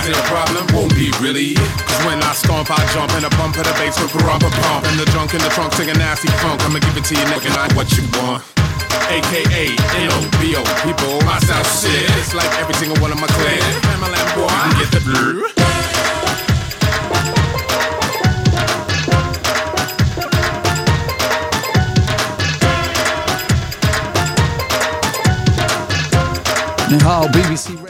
Is it a problem? Won't be really. Cause when I stomp, I jump and a bump of the bass with rumba pump. And the drunk in the trunk singing nasty funk. I'ma give it to you, nigga, not what you want. AKA N-O-B-O, people, my sound shit. It's like every single one of my clan. Pamela and boy, I get the blue. 你好 BBC